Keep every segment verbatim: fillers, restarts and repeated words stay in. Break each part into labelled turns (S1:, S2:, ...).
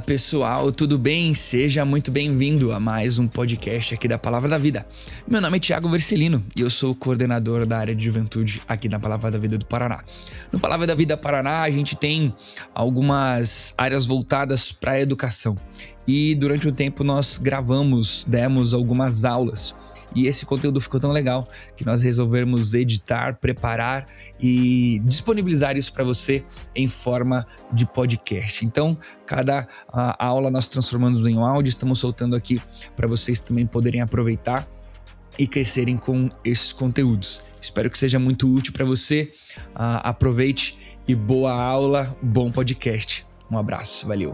S1: Fala pessoal, tudo bem? Seja muito bem-vindo a mais um podcast aqui da Palavra da Vida. Meu nome é Thiago Vercelino e eu sou o coordenador da área de juventude aqui na Palavra da Vida do Paraná. No Palavra da Vida Paraná a gente tem algumas áreas voltadas para a educação e durante um tempo nós gravamos, demos algumas aulas. E esse conteúdo ficou tão legal que nós resolvemos editar, preparar e disponibilizar isso para você em forma de podcast. Então, cada a, aula nós transformamos em um áudio, estamos soltando aqui para vocês também poderem aproveitar e crescerem com esses conteúdos. Espero que seja muito útil para você. Uh, aproveite e boa aula, bom podcast. Um abraço, valeu.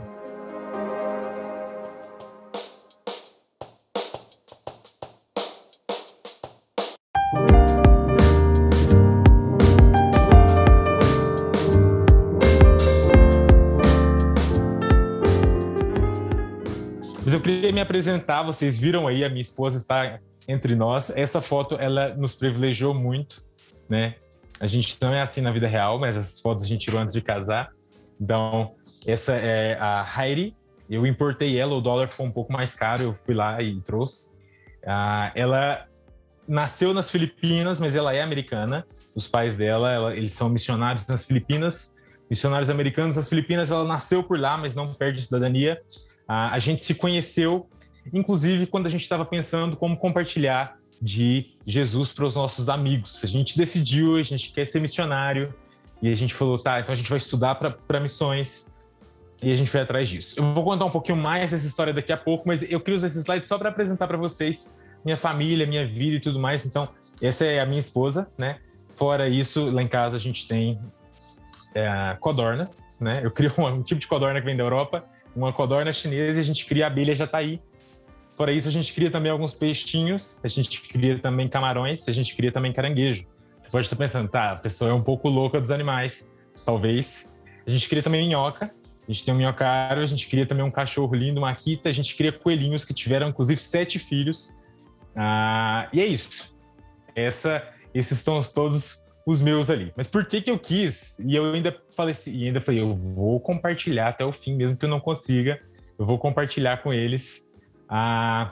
S2: Mas eu queria me apresentar, vocês viram aí, a minha esposa está entre nós. Essa foto, ela nos privilegiou muito, né? A gente não é assim na vida real, mas essas fotos a gente tirou antes de casar. Então, essa é a Heidi. Eu importei ela, o dólar ficou um pouco mais caro, eu fui lá e trouxe. Ah, ela nasceu nas Filipinas, mas ela é americana. Os pais dela, ela, eles são missionários nas Filipinas, missionários americanos nas Filipinas. Ela nasceu por lá, mas não perde cidadania. Uh, a gente se conheceu, inclusive, quando a gente estava pensando como compartilhar de Jesus para os nossos amigos. A gente decidiu, a gente quer ser missionário, e a gente falou, tá, então a gente vai estudar para missões, e a gente foi atrás disso. Eu vou contar um pouquinho mais dessa história daqui a pouco, mas eu queria usar esses slides só para apresentar para vocês minha família, minha vida e tudo mais. Então, essa é a minha esposa, né? Fora isso, lá em casa a gente tem é, codornas, né? Eu crio um, um tipo de codorna que vem da Europa, uma codorna chinesa, e a gente cria abelha jataí. Fora isso, a gente cria também alguns peixinhos, a gente cria também camarões, a gente cria também caranguejo. Você pode estar pensando, tá, a pessoa é um pouco louca dos animais, talvez. A gente cria também minhoca, a gente tem um minhocário, a gente cria também um cachorro lindo, uma akita, a gente cria coelhinhos que tiveram, inclusive, sete filhos. Ah, e é isso. Essa, esses são todos os meus ali. Mas por que que eu quis? E eu ainda falei assim, e ainda falei, eu vou compartilhar até o fim, mesmo que eu não consiga, eu vou compartilhar com eles a,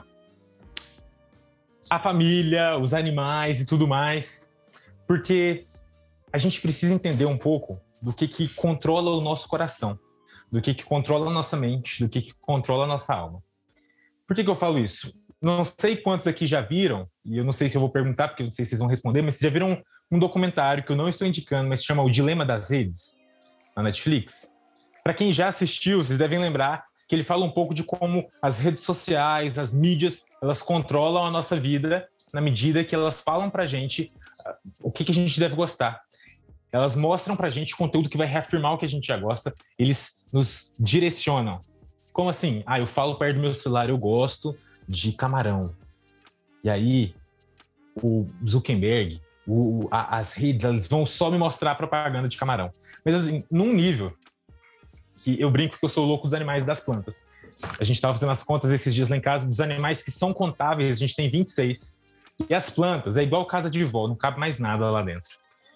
S2: a família, os animais e tudo mais, porque a gente precisa entender um pouco do que que controla o nosso coração, do que que controla a nossa mente, do que que controla a nossa alma. Por que que eu falo isso? Não sei quantos aqui já viram, e eu não sei se eu vou perguntar, porque eu não sei se vocês vão responder, mas vocês já viram um, um documentário que eu não estou indicando, mas se chama O Dilema das Redes, na Netflix? Para quem já assistiu, vocês devem lembrar que ele fala um pouco de como as redes sociais, as mídias, elas controlam a nossa vida na medida que elas falam pra gente uh, o que, que a gente deve gostar. Elas mostram pra gente conteúdo que vai reafirmar o que a gente já gosta, eles nos direcionam. Como assim? Ah, eu falo perto do meu celular, eu gosto de camarão. E aí, o Zuckerberg, o, a, as redes, elas vão só me mostrar propaganda de camarão. Mas assim, num nível que eu brinco que eu sou louco dos animais e das plantas. A gente estava fazendo as contas esses dias lá em casa dos animais que são contáveis, a gente tem vinte e seis. E as plantas, é igual casa de vó, não cabe mais nada lá dentro.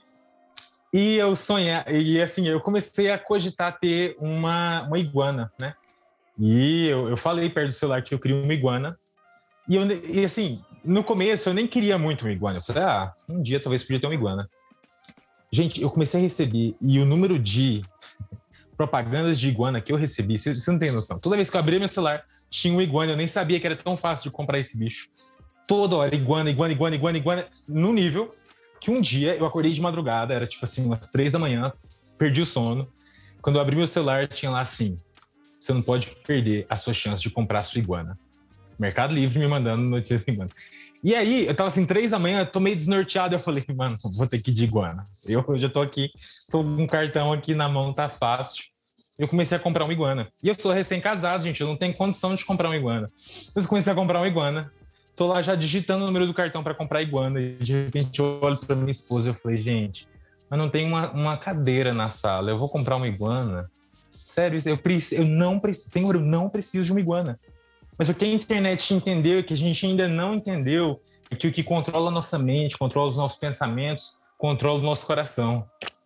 S2: E eu sonhei, e assim, eu comecei a cogitar ter uma, uma iguana, né? E eu, eu falei perto do celular que eu queria uma iguana. E, eu, e assim, no começo eu nem queria muito uma iguana. Eu falei, ah, um dia talvez podia ter uma iguana. Gente, eu comecei a receber, e o número de propagandas de iguana que eu recebi, você, você não tem noção. Toda vez que eu abria meu celular, tinha uma iguana. Eu nem sabia que era tão fácil de comprar esse bicho. Toda hora, iguana, iguana, iguana, iguana, iguana. No nível que um dia eu acordei de madrugada, era tipo assim, umas três da manhã, perdi o sono. Quando eu abri meu celular, tinha lá assim, você não pode perder a sua chance de comprar a sua iguana. Mercado Livre me mandando notícias de iguana. E aí, eu tava assim, três da manhã, eu tô meio desnorteado, eu falei, mano, vou ter que ir de iguana. Eu já tô aqui, tô com um cartão aqui na mão, tá fácil. Eu comecei a comprar uma iguana. E eu sou recém-casado, gente, eu não tenho condição de comprar uma iguana. Mas eu comecei a comprar uma iguana, tô lá já digitando o número do cartão pra comprar a iguana, e de repente eu olho pra minha esposa e eu falei, gente, mas não tem uma, uma cadeira na sala, eu vou comprar uma iguana? Sério, eu, eu não preciso, Senhor, eu não preciso de uma iguana. Mas o que a internet entendeu e que a gente ainda não entendeu é que o que controla a nossa mente, controla os nossos pensamentos, controla o nosso coração.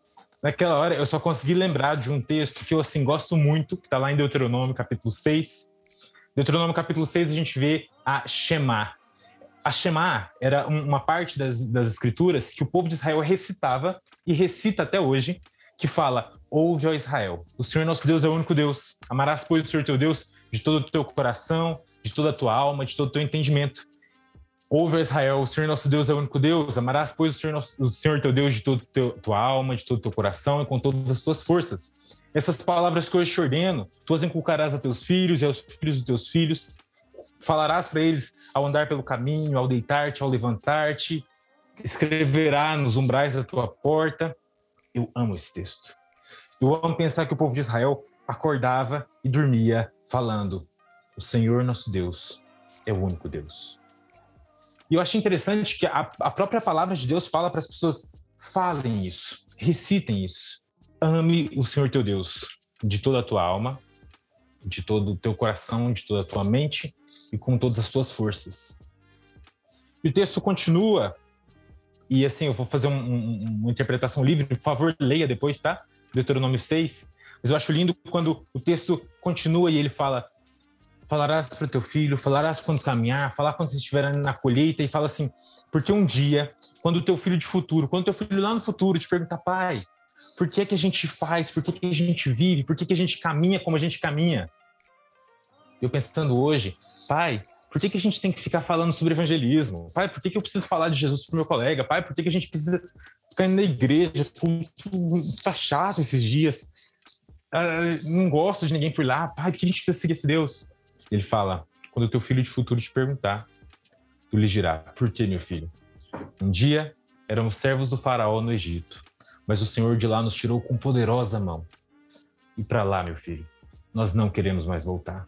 S2: naquela hora eu só consegui lembrar de um texto que eu assim gosto muito, que está lá em Deuteronômio capítulo seis. Deuteronômio capítulo seis a gente vê a Shema. A Shema era uma parte das, das escrituras que o povo de Israel recitava e recita até hoje, que fala: ouve, ó Israel, o Senhor nosso Deus é o único Deus. Amarás, pois, o Senhor teu Deus de todo o teu coração, de toda a tua alma, de todo o teu entendimento. Ouve, ó Israel, o Senhor nosso Deus é o único Deus. Amarás, pois, o Senhor, nosso, o Senhor teu Deus de toda a tua alma, de todo o teu coração e com todas as tuas forças. Essas palavras que hoje te ordeno, tu as inculcarás a teus filhos e aos filhos dos teus filhos. Falarás para eles ao andar pelo caminho, ao deitar-te, ao levantar-te. Escreverá nos umbrais da tua porta. Eu amo esse texto. Eu amo pensar que o povo de Israel acordava e dormia falando: o Senhor nosso Deus é o único Deus. E eu acho interessante que a, a própria palavra de Deus fala para as pessoas: falem isso, recitem isso. Ame o Senhor teu Deus de toda a tua alma, de todo o teu coração, de toda a tua mente e com todas as tuas forças. E o texto continua, e assim, eu vou fazer um, um, uma interpretação livre, por favor, leia depois, tá? Deuteronômio seis. Mas eu acho lindo quando o texto continua e ele fala: falarás para o teu filho, falarás quando caminhar, falar quando você estiver na colheita, e fala assim: porque um dia, quando o teu filho de futuro, quando o teu filho lá no futuro te perguntar: pai, por que é que a gente faz, por que é que a gente vive, por que é que a gente caminha como a gente caminha? Eu pensando hoje: pai, por que é que a gente tem que ficar falando sobre evangelismo? Pai, por que é que eu preciso falar de Jesus pro meu colega? Pai, por que é que a gente precisa ficar indo na igreja? Tá chato esses dias. Ah, não gosto de ninguém por lá. Pai, por que a gente precisa seguir esse Deus? Ele fala: quando o teu filho de futuro te perguntar, tu lhe dirá: por que, meu filho? Um dia éramos servos do faraó no Egito, mas o Senhor de lá nos tirou com poderosa mão. E para lá, meu filho, nós não queremos mais voltar.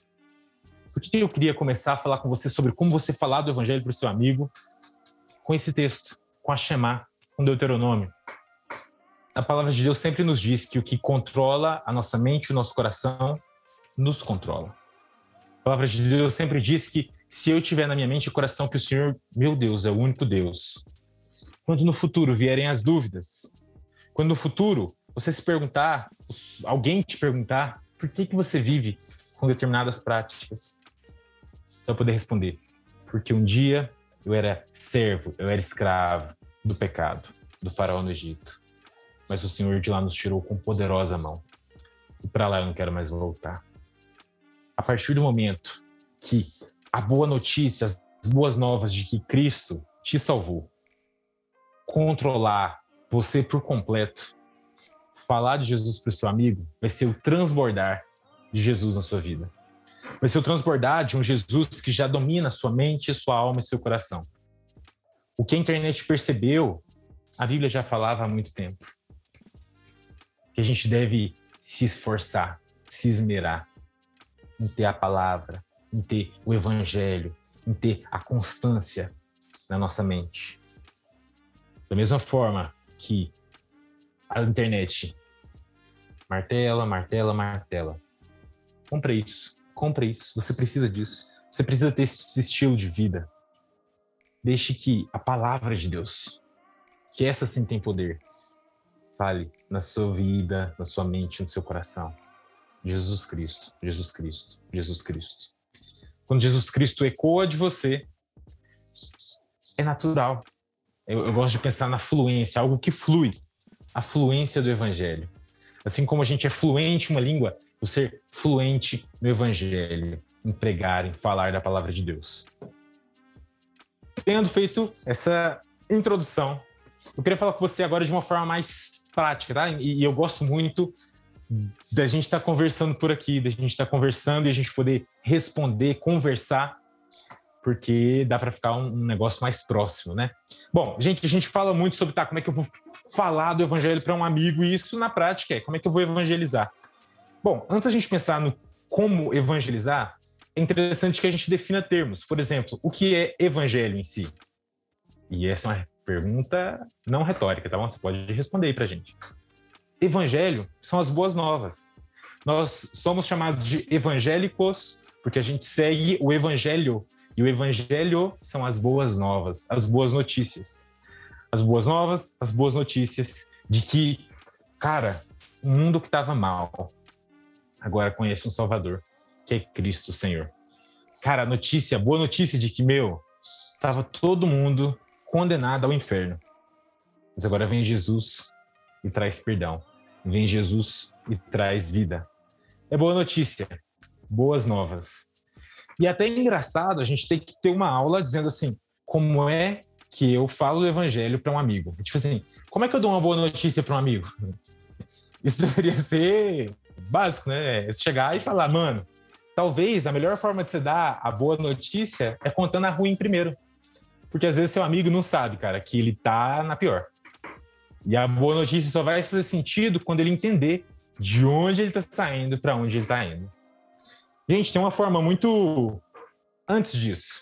S2: Por que eu queria começar a falar com você sobre como você falar do evangelho para o seu amigo? Com esse texto, com a Shema, com Deuteronômio. A palavra de Deus sempre nos diz que o que controla a nossa mente e o nosso coração nos controla. A palavra de Deus sempre diz que se eu tiver na minha mente e coração que o Senhor, meu Deus, é o único Deus. Quando no futuro vierem as dúvidas, quando no futuro você se perguntar, alguém te perguntar, por que que você vive com determinadas práticas, você vai poder responder: porque um dia eu era servo, eu era escravo do pecado, do faraó no Egito. Mas o Senhor de lá nos tirou com poderosa mão. E para lá eu não quero mais voltar. A partir do momento que a boa notícia, as boas novas de que Cristo te salvou, controlar você por completo, falar de Jesus para o seu amigo, vai ser o transbordar de Jesus na sua vida. Vai ser o transbordar de um Jesus que já domina a sua mente, a sua alma e seu coração. O que a internet percebeu, a Bíblia já falava há muito tempo. Que a gente deve se esforçar, se esmerar em ter a palavra, em ter o evangelho, em ter a constância na nossa mente. Da mesma forma que a internet martela, martela, martela. Compre isso, compre isso. Você precisa disso. Você precisa ter esse estilo de vida. Deixe que a palavra de Deus, que essa sim tem poder, fale na sua vida, na sua mente, no seu coração. Jesus Cristo, Jesus Cristo, Jesus Cristo. Quando Jesus Cristo ecoa de você, é natural. Eu, eu gosto de pensar na fluência, algo que flui. A fluência do evangelho. Assim como a gente é fluente em uma língua, o ser fluente no evangelho, em pregar, em falar da palavra de Deus. Tendo feito essa introdução, eu queria falar com você agora de uma forma mais prática, tá? E, e eu gosto muito da gente estar tá conversando por aqui, da gente estar tá conversando e a gente poder responder, conversar, porque dá para ficar um, um negócio mais próximo, né? Bom, gente, a gente fala muito sobre tá, como é que eu vou falar do evangelho para um amigo, e isso na prática é como é que eu vou evangelizar. Bom, antes da gente pensar no como evangelizar, é interessante que a gente defina termos. Por exemplo, o que é evangelho em si? E essa é uma pergunta não retórica, tá bom? Você pode responder aí pra gente. Evangelho são as boas novas. Nós somos chamados de evangélicos porque a gente segue o evangelho. E o evangelho são as boas novas, as boas notícias. As boas novas, as boas notícias de que Cara, o mundo que estava mal, agora conhece um Salvador, que é Cristo Senhor. Cara, a notícia, boa notícia de que, meu, tava todo mundo condenado ao inferno. Mas agora vem Jesus e traz perdão. Vem Jesus e traz vida. É boa notícia, boas novas. E até é engraçado a gente ter que ter uma aula dizendo assim, como é que eu falo o evangelho para um amigo? Tipo assim, como é que eu dou uma boa notícia para um amigo? Isso deveria ser básico, né? É chegar e falar, mano, talvez a melhor forma de você dar a boa notícia é contando a ruim primeiro. Porque às vezes seu amigo não sabe, cara, que ele tá na pior. E a boa notícia só vai fazer sentido quando ele entender de onde ele tá saindo para onde ele tá indo. Gente, tem uma forma muito antes disso.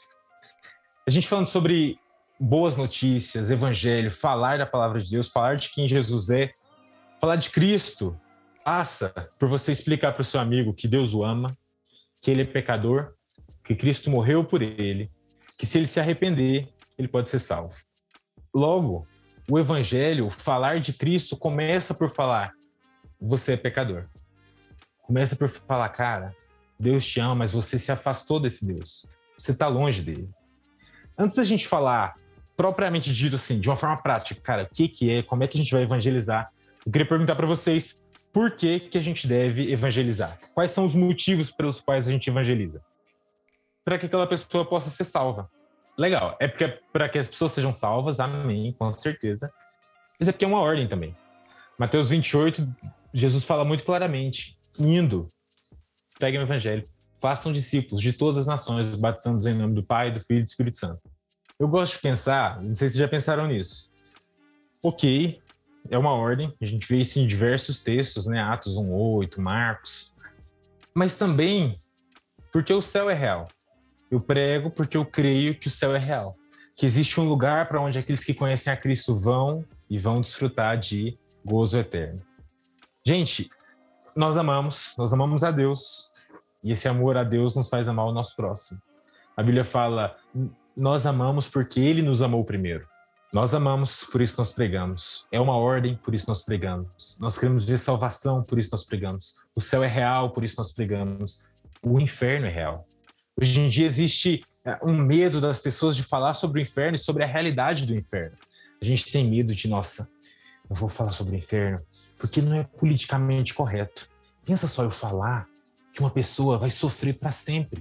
S2: A gente falando sobre boas notícias, evangelho, falar da palavra de Deus, falar de quem Jesus é, falar de Cristo, passa por você explicar para o seu amigo que Deus o ama, que ele é pecador, que Cristo morreu por ele, que se ele se arrepender, ele pode ser salvo. Logo, o evangelho, falar de Cristo, começa por falar, você é pecador. Começa por falar, cara, Deus te ama, mas você se afastou desse Deus. Você está longe dele. Antes da gente falar propriamente dito assim, de uma forma prática, cara, o que que é, como é que a gente vai evangelizar, eu queria perguntar para vocês por que que a gente deve evangelizar? Quais são os motivos pelos quais a gente evangeliza? Para que aquela pessoa possa ser salva. Legal, é porque é para que as pessoas sejam salvas, amém, com certeza. Mas é porque é uma ordem também. Mateus vinte e oito, Jesus fala muito claramente, indo, preguem o evangelho, façam discípulos de todas as nações, batizando-os em nome do Pai, do Filho e do Espírito Santo. Eu gosto de pensar, não sei se já pensaram nisso. Ok, é uma ordem, a gente vê isso em diversos textos, né? Atos um, oito, Marcos. Mas também porque o céu é real. Eu prego porque eu creio que o céu é real. Que existe um lugar para onde aqueles que conhecem a Cristo vão e vão desfrutar de gozo eterno. Gente, nós amamos, nós amamos a Deus. E esse amor a Deus nos faz amar o nosso próximo. A Bíblia fala, nós amamos porque Ele nos amou primeiro. Nós amamos, por isso nós pregamos. É uma ordem, por isso nós pregamos. Nós queremos ver salvação, por isso nós pregamos. O céu é real, por isso nós pregamos. O inferno é real. Hoje em dia existe um medo das pessoas de falar sobre o inferno e sobre a realidade do inferno. A gente tem medo de, nossa, eu vou falar sobre o inferno porque não é politicamente correto. Pensa só eu falar que uma pessoa vai sofrer para sempre.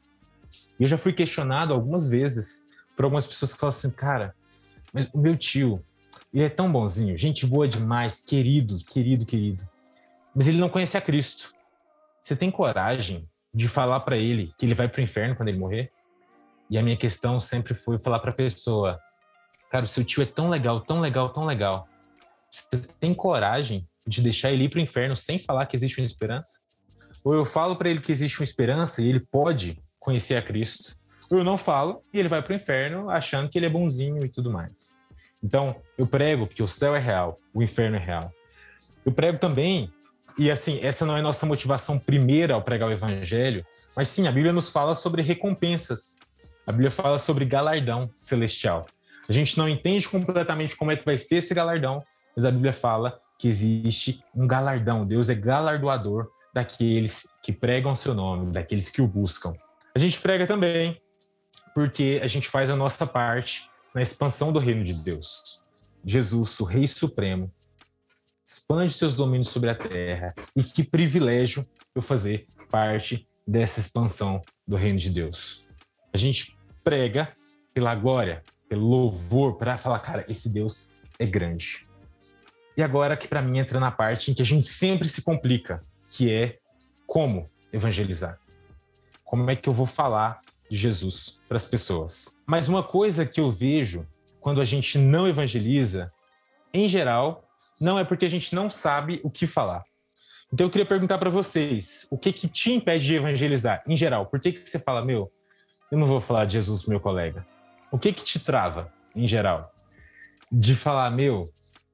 S2: E eu já fui questionado algumas vezes por algumas pessoas que falam assim, cara, mas o meu tio, ele é tão bonzinho, gente boa demais, querido, querido, querido. Mas ele não conhece a Cristo. Você tem coragem de falar para ele que ele vai pro inferno quando ele morrer? E a minha questão sempre foi falar para a pessoa, cara, o seu tio é tão legal, tão legal, tão legal. Você tem coragem de deixar ele ir pro inferno sem falar que existe uma esperança? Ou eu falo para ele que existe uma esperança e ele pode conhecer a Cristo, ou eu não falo e ele vai pro inferno achando que ele é bonzinho e tudo mais. Então, eu prego que o céu é real, o inferno é real. Eu prego também, e assim, essa não é a nossa motivação primeira ao pregar o evangelho, mas sim, a Bíblia nos fala sobre recompensas. A Bíblia fala sobre galardão celestial. A gente não entende completamente como é que vai ser esse galardão, mas a Bíblia fala que existe um galardão. Deus é galardoador daqueles que pregam o seu nome, daqueles que o buscam. A gente prega também porque a gente faz a nossa parte na expansão do reino de Deus. Jesus, o Rei Supremo, expande seus domínios sobre a terra. E que privilégio eu fazer parte dessa expansão do reino de Deus. A gente prega pela glória, pelo louvor, para falar, cara, esse Deus é grande. E agora que para mim entra na parte em que a gente sempre se complica, que é como evangelizar. Como é que eu vou falar de Jesus para as pessoas? Mas uma coisa que eu vejo quando a gente não evangeliza, em geral, não é porque a gente não sabe o que falar. Então eu queria perguntar para vocês, o que que te impede de evangelizar, em geral? Por que que você fala, meu, eu não vou falar de Jesus pro meu colega? O que que te trava, em geral? De falar, meu,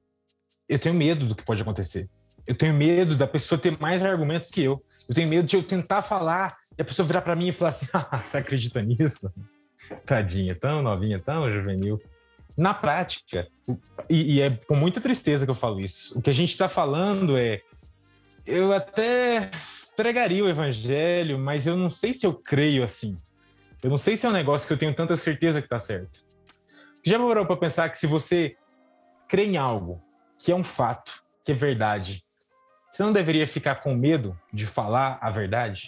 S2: eu tenho medo do que pode acontecer. Eu tenho medo da pessoa ter mais argumentos que eu. Eu tenho medo de eu tentar falar e a pessoa virar para mim e falar assim, ah, você acredita nisso? Tadinha, tão novinha, tão juvenil. Na prática, e, e é com muita tristeza que eu falo isso, o que a gente está falando é, eu até pregaria o evangelho, mas eu não sei se eu creio assim. Eu não sei se é um negócio que eu tenho tanta certeza que está certo. Já parou para pensar que se você crê em algo que é um fato, que é verdade, você não deveria ficar com medo de falar a verdade?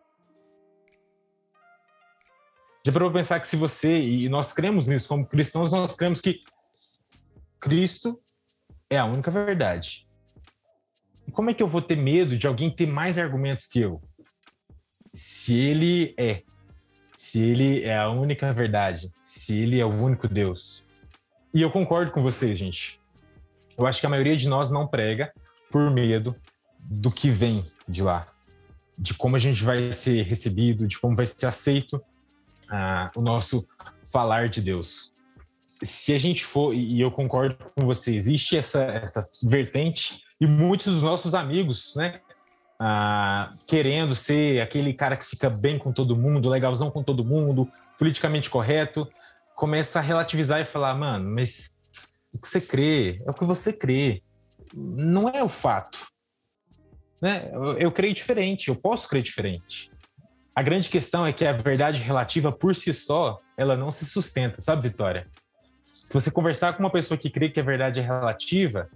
S2: Já parou para pensar que se você, e nós cremos nisso como cristãos, nós cremos que Cristo é a única verdade. E como é que eu vou ter medo de alguém ter mais argumentos que eu? Se ele é. Se ele é a única verdade. Se ele é o único Deus. E eu concordo com vocês, gente. Eu acho que a maioria de nós não prega por medo do que vem de lá. De como a gente vai ser recebido, de como vai ser aceito ah, o nosso falar de Deus. Se a gente for, e eu concordo com você, existe essa, essa vertente, e muitos dos nossos amigos, né, ah, querendo ser aquele cara que fica bem com todo mundo, legalzão com todo mundo, politicamente correto, começa a relativizar e falar, mano, mas o que você crê é o que você crê, não é o fato. Né? Eu, eu creio diferente, eu posso crer diferente. A grande questão é que a verdade relativa por si só, ela não se sustenta, sabe, Vitória? Se você conversar com uma pessoa que crê que a verdade é relativa,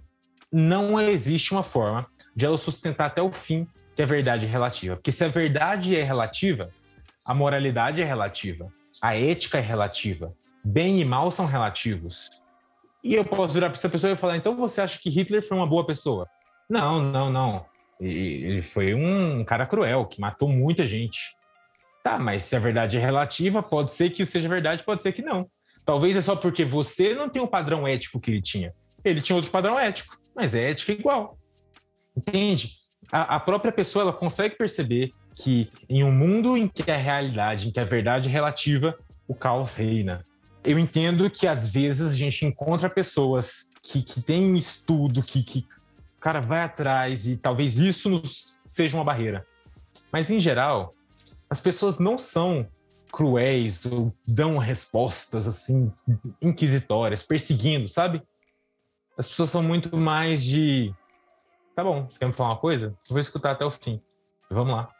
S2: não existe uma forma de ela sustentar até o fim que a verdade é relativa. Porque se a verdade é relativa, a moralidade é relativa, a ética é relativa, bem e mal são relativos. E eu posso virar para essa pessoa e falar, então você acha que Hitler foi uma boa pessoa? Não, não, não. Ele foi um cara cruel, que matou muita gente. Tá, mas se a verdade é relativa, pode ser que seja verdade, pode ser que não. Talvez é só porque você não tem o padrão ético que ele tinha. Ele tinha outro padrão ético, mas é ética igual. Entende? A, a própria pessoa ela consegue perceber que em um mundo em que a realidade, em que a verdade é relativa, o caos reina. Eu entendo que às vezes a gente encontra pessoas que, que têm estudo, que, que o cara vai atrás e talvez isso nos seja uma barreira. Mas em geral, as pessoas não são cruéis ou dão respostas assim inquisitórias, perseguindo, sabe? As pessoas são muito mais de tá bom, você quer me falar uma coisa? Eu vou escutar até o fim. Vamos lá.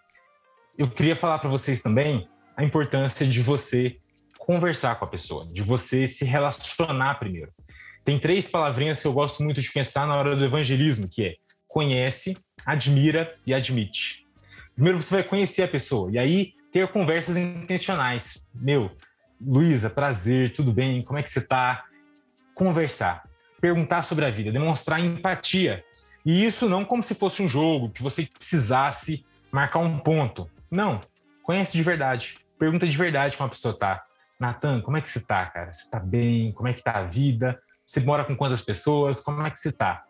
S2: Eu queria falar para vocês também a importância de você conversar com a pessoa, de você se relacionar primeiro. Tem três palavrinhas que eu gosto muito de pensar na hora do evangelismo, que é conhece, admira e admite. Primeiro você vai conhecer a pessoa e aí ter conversas intencionais. Meu, Luísa, prazer, tudo bem? Como é que você tá? Conversar, perguntar sobre a vida, demonstrar empatia. E isso não como se fosse um jogo, que você precisasse marcar um ponto. Não, conhece de verdade. Pergunta de verdade como a pessoa tá. Natan, como é que você tá, cara? Você tá bem? Como é que tá a vida? Você mora com quantas pessoas? Como é que você tá?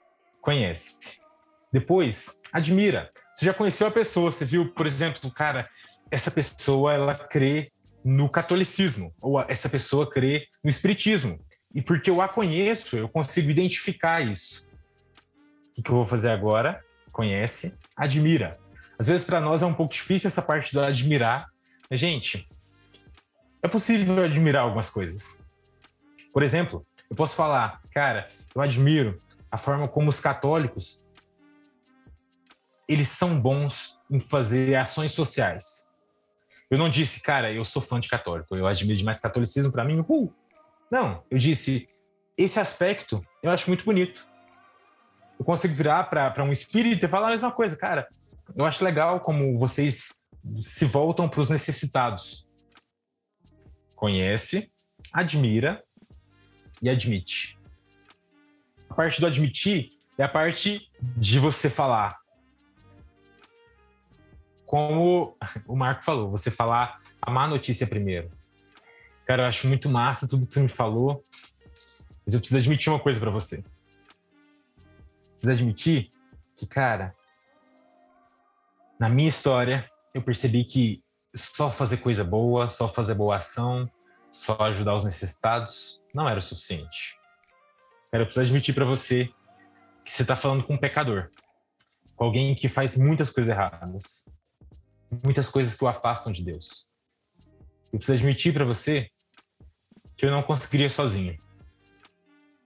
S2: Conhece. Depois, admira. Você já conheceu a pessoa, você viu, por exemplo, cara, essa pessoa, ela crê no catolicismo, ou essa pessoa crê no espiritismo. E porque eu a conheço, eu consigo identificar isso. O que eu vou fazer agora? Conhece, admira. Às vezes, para nós, é um pouco difícil essa parte do admirar. Mas, gente, é possível admirar algumas coisas. Por exemplo, eu posso falar, cara, eu admiro a forma como os católicos eles são bons em fazer ações sociais. Eu não disse, cara, eu sou fã de católico, eu admiro demais catolicismo, para mim, uh! Não, eu disse, esse aspecto eu acho muito bonito. Eu consigo virar para um espírito e falar a mesma coisa, cara, eu acho legal como vocês se voltam para os necessitados. Conhece, admira e admite. A parte do admitir é a parte de você falar. Como o Marco falou, você falar a má notícia primeiro. Cara, eu acho muito massa tudo que você me falou, mas eu preciso admitir uma coisa pra você. Preciso admitir que, cara, na minha história, eu percebi que só fazer coisa boa, só fazer boa ação, só ajudar os necessitados, não era o suficiente. Cara, eu preciso admitir pra você que você tá falando com um pecador, com alguém que faz muitas coisas erradas, muitas coisas que o afastam de Deus. Eu preciso admitir para você que eu não conseguiria sozinho.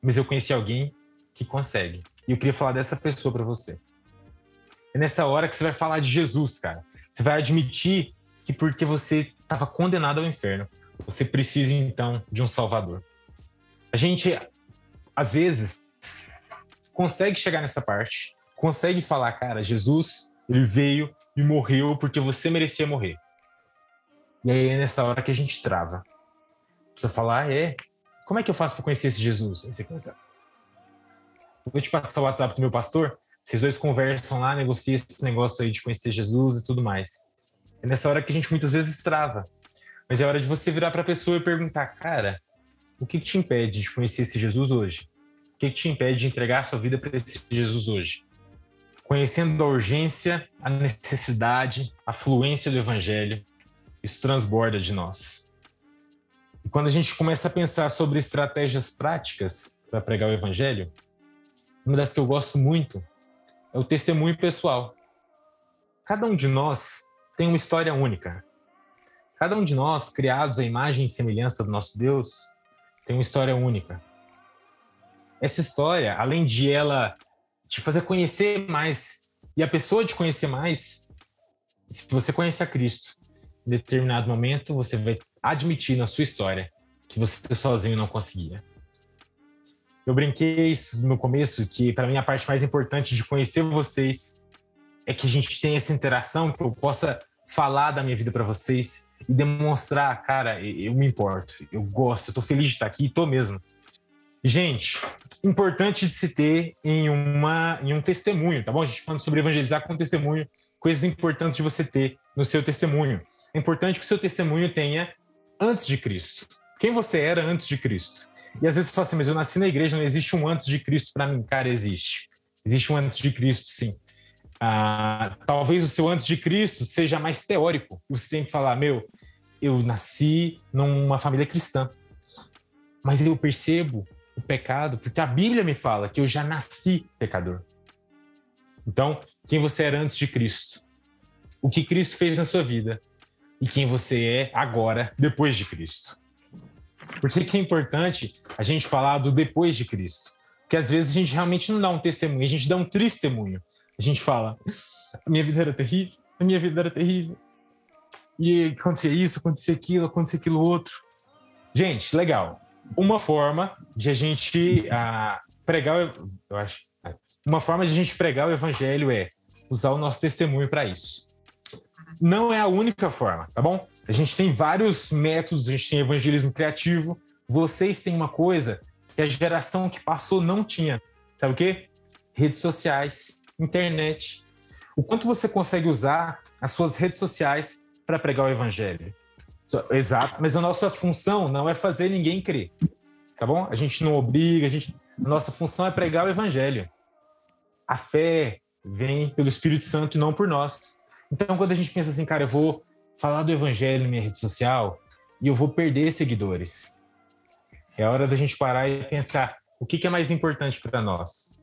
S2: mas eu conheci alguém que consegue. E eu queria falar dessa pessoa para você. É nessa hora que você vai falar de Jesus, cara. Você vai admitir que porque você estava condenado ao inferno, você precisa, então, de um Salvador. A gente, às vezes, consegue chegar nessa parte, consegue falar, cara, Jesus, ele veio e morreu porque você merecia morrer. E aí é nessa hora que a gente trava. Precisa falar, ah, é? Como é que eu faço para conhecer esse Jesus? Aí você pensa, vou te passar o WhatsApp do meu pastor, vocês dois conversam lá, negociam esse negócio aí de conhecer Jesus e tudo mais. É nessa hora que a gente muitas vezes trava. Mas é hora de você virar para a pessoa e perguntar, cara, o que te impede de conhecer esse Jesus hoje? O que te impede de entregar a sua vida para esse Jesus hoje? Conhecendo a urgência, a necessidade, a fluência do Evangelho, isso transborda de nós. E quando a gente começa a pensar sobre estratégias práticas para pregar o Evangelho, uma das que eu gosto muito é o testemunho pessoal. Cada um de nós tem uma história única. Cada um de nós, criados à imagem e semelhança do nosso Deus, tem uma história única. Essa história, além de ela te fazer conhecer mais, e a pessoa te conhecer mais, se você conhecer a Cristo, em determinado momento, você vai admitir na sua história que você sozinho não conseguia. Eu brinquei isso no começo, que para mim a parte mais importante de conhecer vocês é que a gente tenha essa interação, que eu possa falar da minha vida para vocês e demonstrar, cara, eu me importo, eu gosto, eu tô feliz de estar aqui, tô mesmo. Gente, importante de se ter em, uma, em um testemunho, tá bom? A gente falando sobre evangelizar com testemunho, coisas importantes de você ter no seu testemunho. É importante que o seu testemunho tenha antes de Cristo. Quem você era antes de Cristo? E às vezes você fala assim, mas eu nasci na igreja, não existe um antes de Cristo para mim. Cara, existe. Existe um antes de Cristo, sim. Ah, talvez o seu antes de Cristo seja mais teórico. Você tem que falar, meu, eu nasci numa família cristã, mas eu percebo o pecado porque a Bíblia me fala que eu já nasci pecador. Então, quem você era antes de Cristo? O que Cristo fez na sua vida? E quem você é agora, depois de Cristo? Por que é importante a gente falar do depois de Cristo? Porque às vezes a gente realmente não dá um testemunho, a gente dá um testemunho. A gente fala, a minha vida era terrível, a minha vida era terrível. E acontecia isso, acontecia aquilo, acontecia aquilo outro. Gente, legal. Uma forma de a gente ah, pregar, eu acho, uma forma de a gente pregar o evangelho é usar o nosso testemunho para isso. Não é a única forma, tá bom? A gente tem vários métodos, a gente tem evangelismo criativo. Vocês têm uma coisa que a geração que passou não tinha. Sabe o quê? Redes sociais, internet. O quanto você consegue usar as suas redes sociais para pregar o evangelho. Exato, mas a nossa função não é fazer ninguém crer, tá bom? A gente não obriga, a, gente... a nossa função é pregar o evangelho. A fé vem pelo Espírito Santo e não por nós. Então, quando a gente pensa assim, cara, eu vou falar do evangelho na minha rede social e eu vou perder seguidores, é hora da gente parar e pensar o que é mais importante para nós.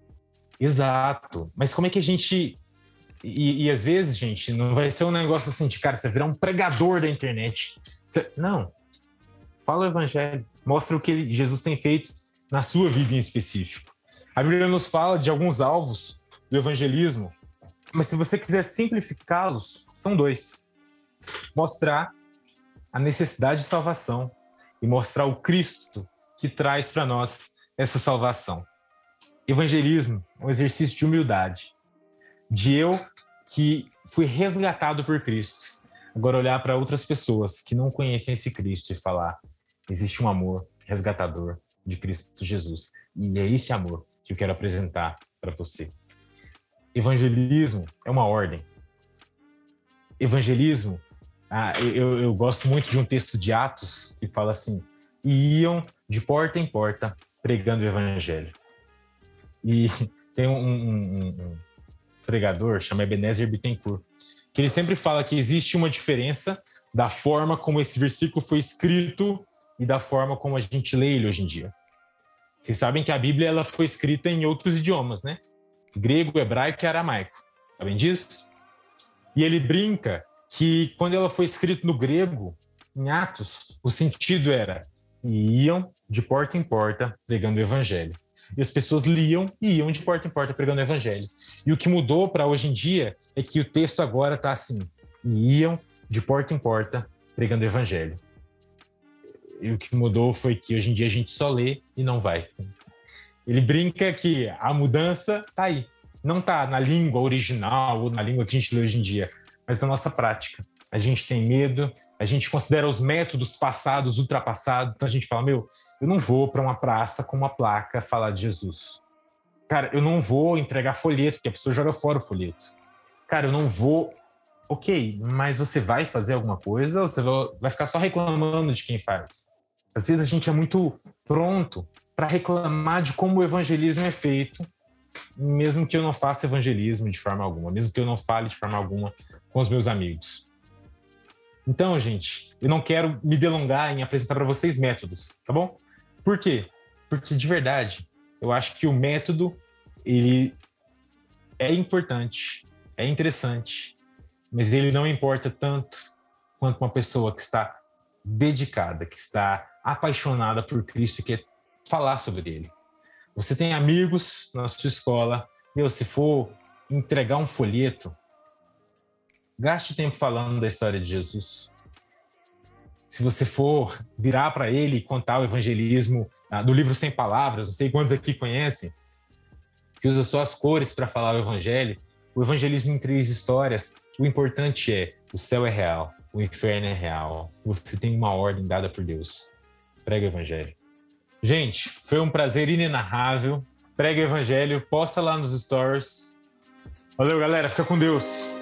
S2: Exato, mas como é que a gente... E, e às vezes, gente, não vai ser um negócio assim de, cara, você virar um pregador da internet. Você... Não. Fala o evangelho. Mostra o que Jesus tem feito na sua vida em específico. A Bíblia nos fala de alguns alvos do evangelismo, mas se você quiser simplificá-los, são dois. Mostrar a necessidade de salvação e mostrar o Cristo que traz para nós essa salvação. Evangelismo é um exercício de humildade. De eu que fui resgatado por Cristo. Agora olhar para outras pessoas que não conhecem esse Cristo e falar, existe um amor resgatador de Cristo Jesus. E é esse amor que eu quero apresentar para você. Evangelismo é uma ordem. Evangelismo, ah, eu, eu gosto muito de um texto de Atos que fala assim, e iam de porta em porta pregando o evangelho. E tem um... um, um pregador, chama Ebenezer Bittencourt, que ele sempre fala que existe uma diferença da forma como esse versículo foi escrito e da forma como a gente lê ele hoje em dia. Vocês sabem que a Bíblia ela foi escrita em outros idiomas, né? Grego, hebraico e aramaico. Sabem disso? E ele brinca que quando ela foi escrita no grego, em Atos, o sentido era iam de porta em porta pregando o evangelho. E as pessoas liam e iam de porta em porta pregando o evangelho. E o que mudou para hoje em dia é que o texto agora está assim: e iam de porta em porta pregando o evangelho. E o que mudou foi que hoje em dia a gente só lê e não vai. Ele brinca que a mudança está aí. Não está na língua original ou na língua que a gente lê hoje em dia, mas na nossa prática. A gente tem medo, a gente considera os métodos passados ultrapassados, então a gente fala, meu, eu não vou para uma praça com uma placa falar de Jesus. Cara, eu não vou entregar folheto, porque a pessoa joga fora o folheto. Cara, eu não vou... Ok, mas você vai fazer alguma coisa ou você vai ficar só reclamando de quem faz? Às vezes a gente é muito pronto para reclamar de como o evangelismo é feito, mesmo que eu não faça evangelismo de forma alguma, mesmo que eu não fale de forma alguma com os meus amigos. Então, gente, eu não quero me delongar em apresentar para vocês métodos, tá bom? Por quê? Porque, de verdade, eu acho que o método, ele é importante, é interessante, mas ele não importa tanto quanto uma pessoa que está dedicada, que está apaixonada por Cristo e quer falar sobre ele. Você tem amigos na sua escola, meu, se for entregar um folheto, gaste tempo falando da história de Jesus. Se você for virar para ele e contar o evangelismo ah, do livro Sem Palavras, não sei quantos aqui conhecem, que usa só as cores para falar o evangelho, o evangelismo em três histórias, o importante é, o céu é real, o inferno é real, você tem uma ordem dada por Deus. Prega o evangelho. Gente, foi um prazer inenarrável. Prega o evangelho, posta lá nos stories. Valeu, galera. Fica com Deus.